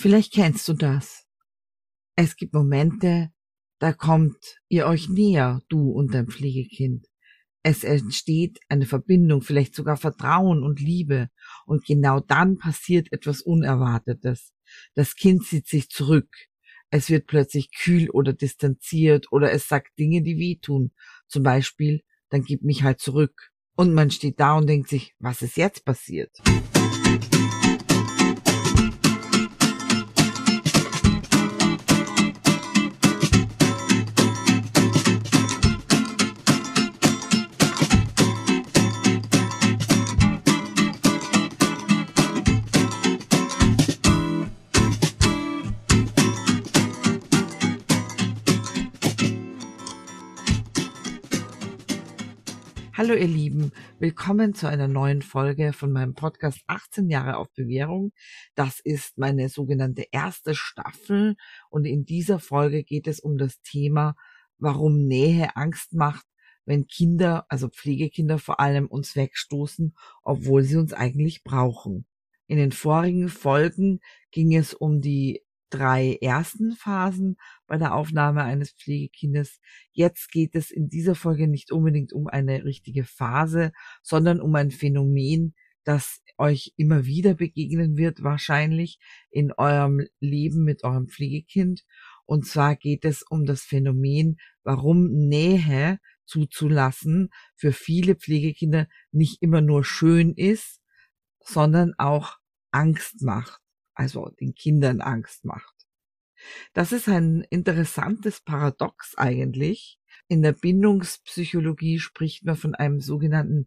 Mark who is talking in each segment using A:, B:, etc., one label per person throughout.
A: Vielleicht kennst du das. Es gibt Momente, da kommt ihr euch näher, du und dein Pflegekind. Es entsteht eine Verbindung, vielleicht sogar Vertrauen und Liebe. Und genau dann passiert etwas Unerwartetes. Das Kind zieht sich zurück. Es wird plötzlich kühl oder distanziert oder es sagt Dinge, die wehtun. Zum Beispiel, dann gib mich halt zurück. Und man steht da und denkt sich, was ist jetzt passiert? Hallo ihr Lieben, willkommen zu einer neuen Folge von meinem Podcast 18 Jahre auf Bewährung. Das ist meine sogenannte erste Staffel und in dieser Folge geht es um das Thema, warum Nähe Angst macht, wenn Kinder, also Pflegekinder vor allem, uns wegstoßen, obwohl sie uns eigentlich brauchen. In den vorigen Folgen ging es um die 3 ersten Phasen bei der Aufnahme eines Pflegekindes. Jetzt geht es in dieser Folge nicht unbedingt um eine richtige Phase, sondern um ein Phänomen, das euch immer wieder begegnen wird, wahrscheinlich in eurem Leben mit eurem Pflegekind. Und zwar geht es um das Phänomen, warum Nähe zuzulassen für viele Pflegekinder nicht immer nur schön ist, sondern auch Angst macht, also den Kindern Angst macht. Das ist ein interessantes Paradox eigentlich. In der Bindungspsychologie spricht man von einem sogenannten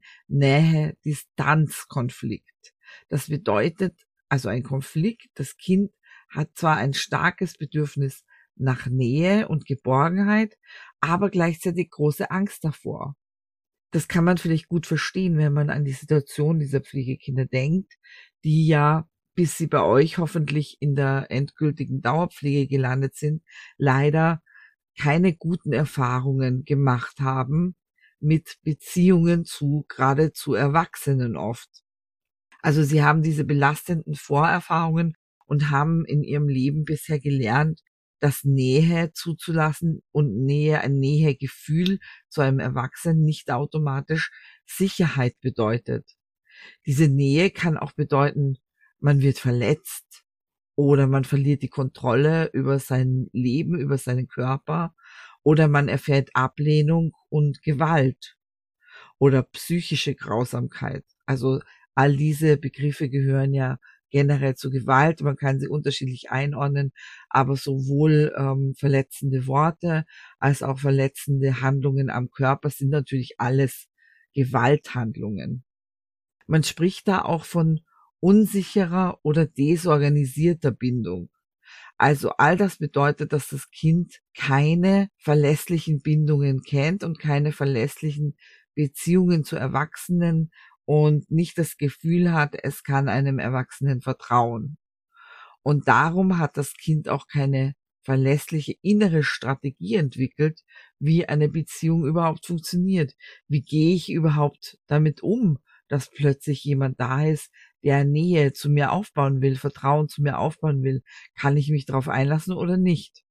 A: Nähe-Distanz-Konflikt. Das bedeutet also ein Konflikt, das Kind hat zwar ein starkes Bedürfnis nach Nähe und Geborgenheit, aber gleichzeitig große Angst davor. Das kann man vielleicht gut verstehen, wenn man an die Situation dieser Pflegekinder denkt, die ja, bis sie bei euch hoffentlich in der endgültigen Dauerpflege gelandet sind, leider keine guten Erfahrungen gemacht haben mit Beziehungen gerade zu Erwachsenen oft. Also sie haben diese belastenden Vorerfahrungen und haben in ihrem Leben bisher gelernt, dass Nähe zuzulassen und ein Nähegefühl zu einem Erwachsenen nicht automatisch Sicherheit bedeutet. Diese Nähe kann auch bedeuten, man wird verletzt oder man verliert die Kontrolle über sein Leben, über seinen Körper oder man erfährt Ablehnung und Gewalt oder psychische Grausamkeit. Also all diese Begriffe gehören ja generell zu Gewalt. Man kann sie unterschiedlich einordnen, aber sowohl verletzende Worte als auch verletzende Handlungen am Körper sind natürlich alles Gewalthandlungen. Man spricht da auch von unsicherer oder desorganisierter Bindung. Also all das bedeutet, dass das Kind keine verlässlichen Bindungen kennt und keine verlässlichen Beziehungen zu Erwachsenen und nicht das Gefühl hat, es kann einem Erwachsenen vertrauen. Und darum hat das Kind auch keine verlässliche innere Strategie entwickelt, wie eine Beziehung überhaupt funktioniert. Wie gehe ich überhaupt damit um, dass plötzlich jemand da ist, der Nähe zu mir aufbauen will, Vertrauen zu mir aufbauen will? Kann ich mich darauf einlassen oder nicht?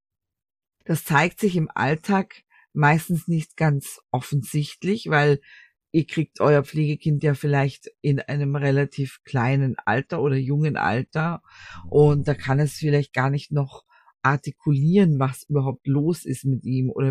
A: Das zeigt sich im Alltag meistens nicht ganz offensichtlich, weil ihr kriegt euer Pflegekind ja vielleicht in einem relativ kleinen Alter oder jungen Alter und da kann es vielleicht gar nicht noch artikulieren, was überhaupt los ist mit ihm oder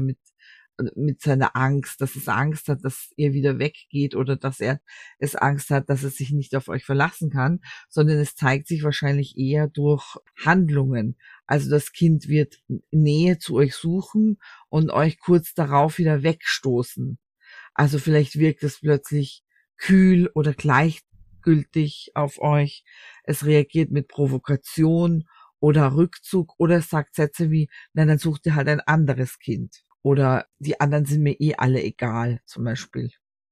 A: mit seiner Angst, dass es Angst hat, dass ihr wieder weggeht oder dass es Angst hat, dass es sich nicht auf euch verlassen kann, sondern es zeigt sich wahrscheinlich eher durch Handlungen. Also das Kind wird Nähe zu euch suchen und euch kurz darauf wieder wegstoßen. Also vielleicht wirkt es plötzlich kühl oder gleichgültig auf euch. Es reagiert mit Provokation oder Rückzug oder es sagt Sätze wie, na dann sucht ihr halt ein anderes Kind. Oder die anderen sind mir eh alle egal, zum Beispiel.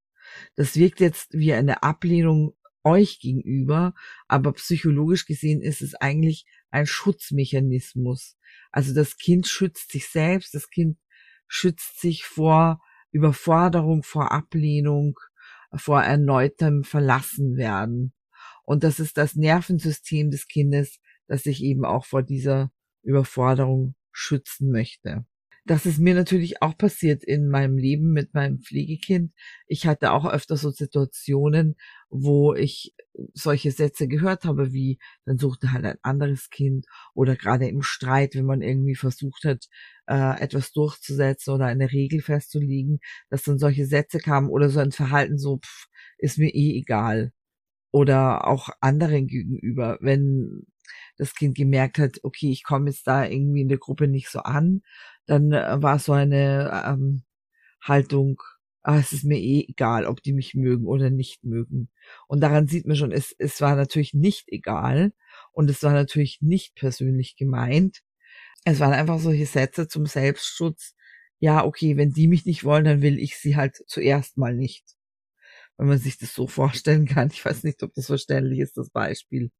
A: Das wirkt jetzt wie eine Ablehnung euch gegenüber, aber psychologisch gesehen ist es eigentlich ein Schutzmechanismus. Also das Kind schützt sich selbst, das Kind schützt sich vor Überforderung, vor Ablehnung, vor erneutem Verlassenwerden. Und das ist das Nervensystem des Kindes, dass ich eben auch vor dieser Überforderung schützen möchte. Das ist mir natürlich auch passiert in meinem Leben mit meinem Pflegekind. Ich hatte auch öfter so Situationen, wo ich solche Sätze gehört habe, wie dann suchte halt ein anderes Kind, oder gerade im Streit, wenn man irgendwie versucht hat, etwas durchzusetzen oder eine Regel festzulegen, dass dann solche Sätze kamen oder so ein Verhalten so, ist mir eh egal. Oder auch anderen gegenüber, wenn das Kind gemerkt hat, okay, ich komme jetzt da irgendwie in der Gruppe nicht so an, dann war so eine Haltung, es ist mir eh egal, ob die mich mögen oder nicht mögen. Und daran sieht man schon, es war natürlich nicht egal und es war natürlich nicht persönlich gemeint. Es waren einfach solche Sätze zum Selbstschutz. Ja, okay, wenn die mich nicht wollen, dann will ich sie halt zuerst mal nicht. Wenn man sich das so vorstellen kann. Ich weiß nicht, ob das verständlich ist, das Beispiel.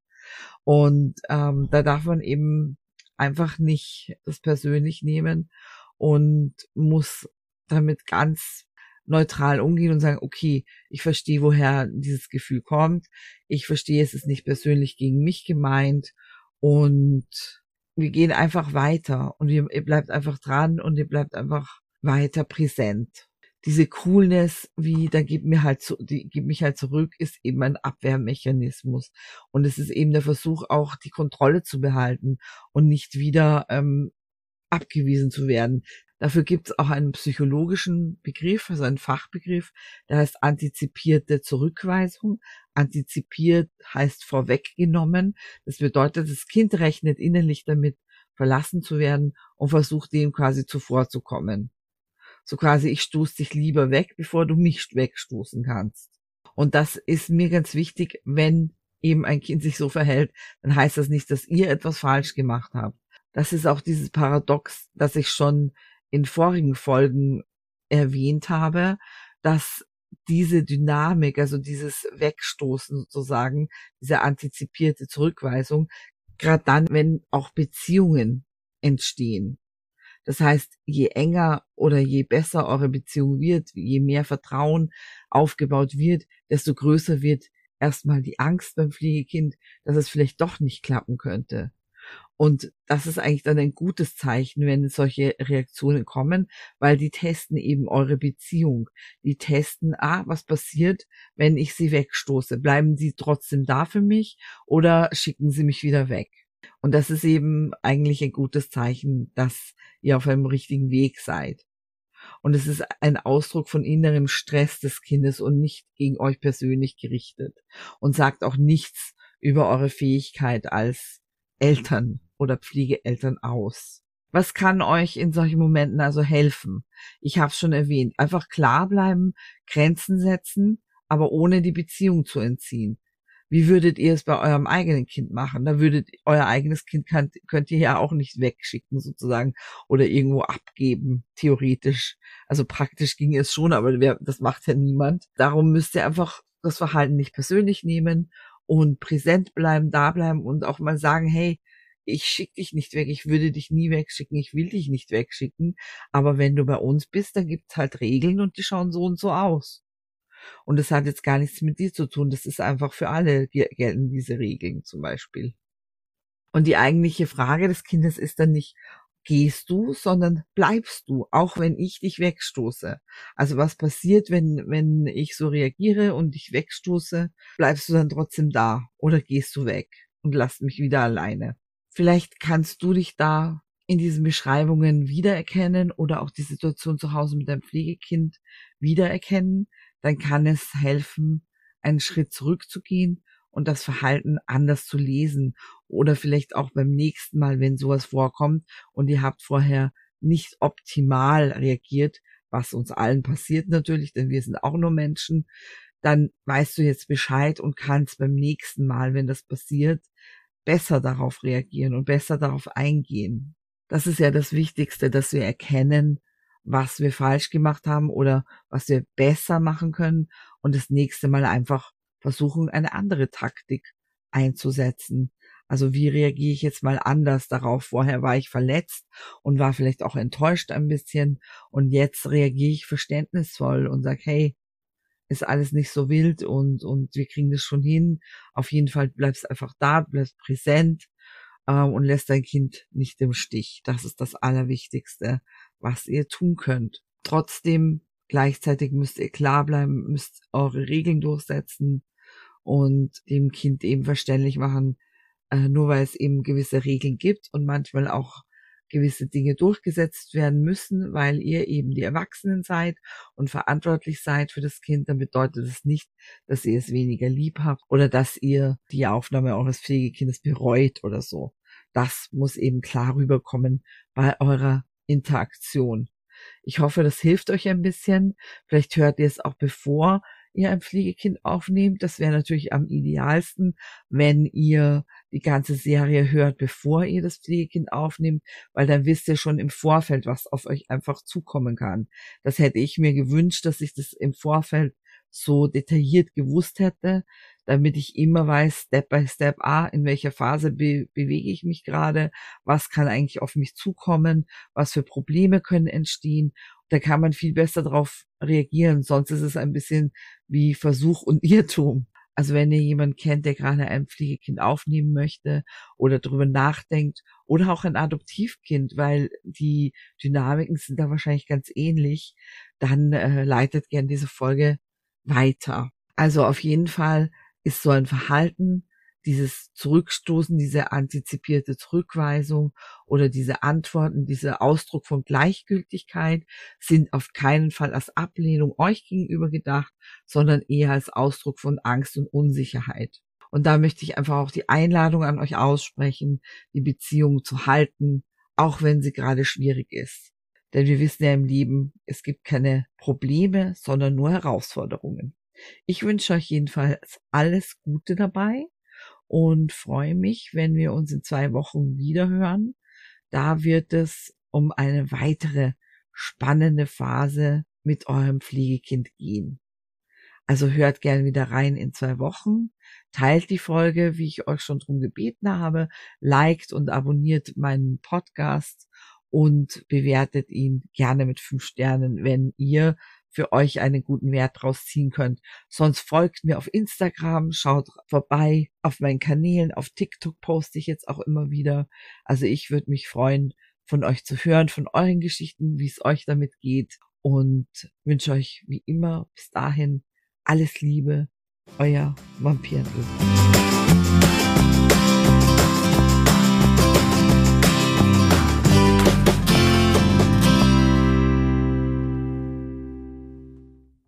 A: Und da darf man eben einfach nicht das persönlich nehmen und muss damit ganz neutral umgehen und sagen, okay, ich verstehe, woher dieses Gefühl kommt. Ich verstehe, es ist nicht persönlich gegen mich gemeint und wir gehen einfach weiter und ihr bleibt einfach dran und ihr bleibt einfach weiter präsent. Diese Coolness, wie da gib mich halt zurück, ist eben ein Abwehrmechanismus. Und es ist eben der Versuch, auch die Kontrolle zu behalten und nicht wieder abgewiesen zu werden. Dafür gibt es auch einen psychologischen Begriff, also einen Fachbegriff, der heißt antizipierte Zurückweisung. Antizipiert heißt vorweggenommen. Das bedeutet, das Kind rechnet innerlich damit, verlassen zu werden und versucht dem quasi zuvorzukommen. So quasi, ich stoße dich lieber weg, bevor du mich wegstoßen kannst. Und das ist mir ganz wichtig, wenn eben ein Kind sich so verhält, dann heißt das nicht, dass ihr etwas falsch gemacht habt. Das ist auch dieses Paradox, das ich schon in vorigen Folgen erwähnt habe, dass diese Dynamik, also dieses Wegstoßen sozusagen, diese antizipierte Zurückweisung, gerade dann, wenn auch Beziehungen entstehen. Das heißt, je enger oder je besser eure Beziehung wird, je mehr Vertrauen aufgebaut wird, desto größer wird erstmal die Angst beim Pflegekind, dass es vielleicht doch nicht klappen könnte. Und das ist eigentlich dann ein gutes Zeichen, wenn solche Reaktionen kommen, weil die testen eben eure Beziehung. Die testen, was passiert, wenn ich sie wegstoße? Bleiben sie trotzdem da für mich oder schicken sie mich wieder weg? Und das ist eben eigentlich ein gutes Zeichen, dass ihr auf einem richtigen Weg seid. Und es ist ein Ausdruck von innerem Stress des Kindes und nicht gegen euch persönlich gerichtet. Und sagt auch nichts über eure Fähigkeit als Eltern oder Pflegeeltern aus. Was kann euch in solchen Momenten also helfen? Ich habe es schon erwähnt. Einfach klar bleiben, Grenzen setzen, aber ohne die Beziehung zu entziehen. Wie würdet ihr es bei eurem eigenen Kind machen? Da würdet euer eigenes Kind könnt ihr ja auch nicht wegschicken sozusagen oder irgendwo abgeben, theoretisch. Also praktisch ging es schon, aber das macht ja niemand. Darum müsst ihr einfach das Verhalten nicht persönlich nehmen und präsent bleiben, da bleiben und auch mal sagen, hey, ich schicke dich nicht weg, ich würde dich nie wegschicken, ich will dich nicht wegschicken, aber wenn du bei uns bist, dann gibt's halt Regeln und die schauen so und so aus. Und das hat jetzt gar nichts mit dir zu tun. Das ist einfach für alle gelten diese Regeln zum Beispiel. Und die eigentliche Frage des Kindes ist dann nicht, gehst du, sondern bleibst du, auch wenn ich dich wegstoße. Also was passiert, wenn ich so reagiere und dich wegstoße, bleibst du dann trotzdem da oder gehst du weg und lass mich wieder alleine? Vielleicht kannst du dich da in diesen Beschreibungen wiedererkennen oder auch die Situation zu Hause mit deinem Pflegekind wiedererkennen. Dann kann es helfen, einen Schritt zurückzugehen und das Verhalten anders zu lesen. Oder vielleicht auch beim nächsten Mal, wenn sowas vorkommt und ihr habt vorher nicht optimal reagiert, was uns allen passiert natürlich, denn wir sind auch nur Menschen, dann weißt du jetzt Bescheid und kannst beim nächsten Mal, wenn das passiert, besser darauf reagieren und besser darauf eingehen. Das ist ja das Wichtigste, dass wir erkennen, was wir falsch gemacht haben oder was wir besser machen können und das nächste Mal einfach versuchen, eine andere Taktik einzusetzen. Also wie reagiere ich jetzt mal anders darauf? Vorher war ich verletzt und war vielleicht auch enttäuscht ein bisschen und jetzt reagiere ich verständnisvoll und sage, hey, ist alles nicht so wild und wir kriegen das schon hin. Auf jeden Fall bleibst einfach da, bleibst präsent, und lässt dein Kind nicht im Stich. Das ist das Allerwichtigste, was ihr tun könnt. Trotzdem, gleichzeitig müsst ihr klar bleiben, müsst eure Regeln durchsetzen und dem Kind eben verständlich machen, nur weil es eben gewisse Regeln gibt und manchmal auch gewisse Dinge durchgesetzt werden müssen, weil ihr eben die Erwachsenen seid und verantwortlich seid für das Kind, dann bedeutet es nicht, dass ihr es weniger lieb habt oder dass ihr die Aufnahme eures Pflegekindes bereut oder so. Das muss eben klar rüberkommen bei eurer Interaktion. Ich hoffe, das hilft euch ein bisschen. Vielleicht hört ihr es auch bevor ihr ein Pflegekind aufnehmt. Das wäre natürlich am idealsten, wenn ihr die ganze Serie hört, bevor ihr das Pflegekind aufnehmt, weil dann wisst ihr schon im Vorfeld, was auf euch einfach zukommen kann. Das hätte ich mir gewünscht, dass ich das im Vorfeld so detailliert gewusst hätte, damit ich immer weiß, Step by Step, in welcher Phase bewege ich mich gerade, was kann eigentlich auf mich zukommen, was für Probleme können entstehen. Da kann man viel besser darauf reagieren, sonst ist es ein bisschen wie Versuch und Irrtum. Also wenn ihr jemanden kennt, der gerade ein Pflegekind aufnehmen möchte oder darüber nachdenkt oder auch ein Adoptivkind, weil die Dynamiken sind da wahrscheinlich ganz ähnlich, dann leitet gern diese Folge weiter. Also auf jeden Fall ist so ein Verhalten, dieses Zurückstoßen, diese antizipierte Zurückweisung oder diese Antworten, dieser Ausdruck von Gleichgültigkeit sind auf keinen Fall als Ablehnung euch gegenüber gedacht, sondern eher als Ausdruck von Angst und Unsicherheit. Und da möchte ich einfach auch die Einladung an euch aussprechen, die Beziehung zu halten, auch wenn sie gerade schwierig ist. Denn wir wissen ja im Leben, es gibt keine Probleme, sondern nur Herausforderungen. Ich wünsche euch jedenfalls alles Gute dabei und freue mich, wenn wir uns in 2 Wochen wieder hören. Da wird es um eine weitere spannende Phase mit eurem Pflegekind gehen. Also hört gern wieder rein in 2 Wochen, teilt die Folge, wie ich euch schon drum gebeten habe, liked und abonniert meinen Podcast und bewertet ihn gerne mit 5 Sternen, wenn ihr für euch einen guten Wert draus ziehen könnt. Sonst folgt mir auf Instagram, schaut vorbei auf meinen Kanälen, auf TikTok poste ich jetzt auch immer wieder. Also ich würde mich freuen, von euch zu hören, von euren Geschichten, wie es euch damit geht und wünsche euch wie immer bis dahin alles Liebe, euer Vampirengel.